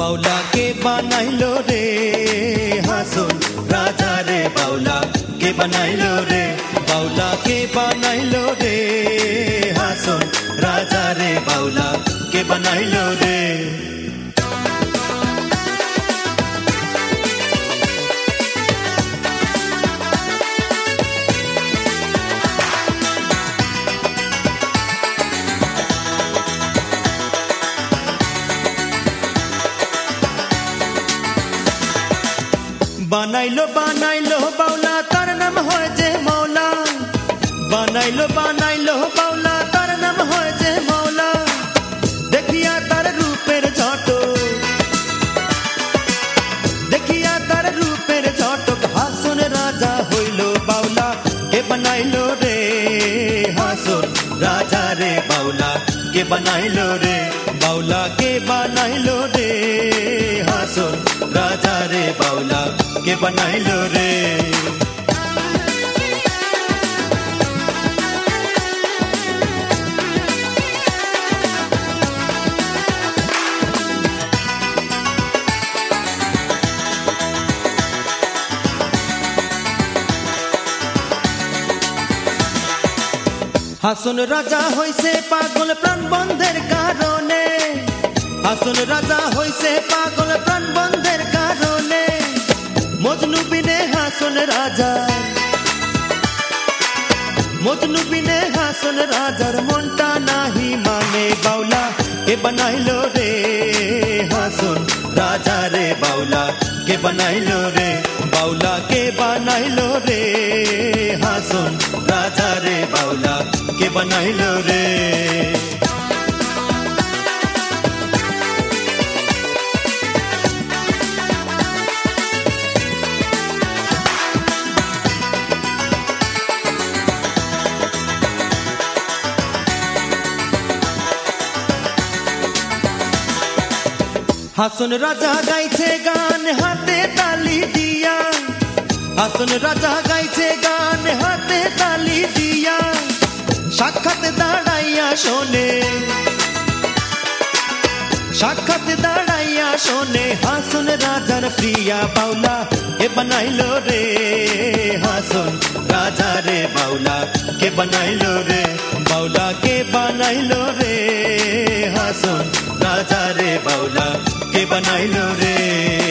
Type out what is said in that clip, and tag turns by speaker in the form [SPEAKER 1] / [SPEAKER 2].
[SPEAKER 1] बाउला के बनाइलो रे हासुन राजा रे बाउला के बनाइलो रे बाउला के बनाइलो रे हासुन राजा रे बाउला के बनाइलो रे बनाइलो बनाइलो बाउला तार नाम होय जे मौला बनाइलो बनाइलो बाउला तार नाम होय जे मौला देखिया तार रूपेर झटो देखिया तार रूपेर झटो हासुन राजा होइलो बाउला के बनाइलो रे हासुन राजा रे बाउला के बनाइलो रे बाउला के बनाइलो रे हासुन राजा रे बाउला के बनाइलो रे हासुन राजा হইছে পাগল প্রাণ বন্ধের কারণে হাসুন রাজা হইছে পাগল প্রাণ বন্ধের কারণে মজনু বিনে হাসুন রাজা মজনু বিনে হাসুন রাজার মনটা নাহি মানে বাউলা কে বানাইলো রে হাসুন রাজা রে বাউলা কে বানাইলো রে বাউলা কে বানাইলো রে হাসুন রাজা রে বাউলা के बनाइलो रे हासुन राजा गाइছে गान हाथे ताली दिया हासुन राजा गाइছে गान हाथे ताली दिया साक्षात दाड़ाइया शोने साक्षात दाड़ाइया शोने हासुन राजार प्रिया बाउला के बनाइलो रे हासुन राजा रे बाउला के बनाइलो रे बाउला के बनाइलो रे हासुन राजा रे बाउला के बनाइलो रे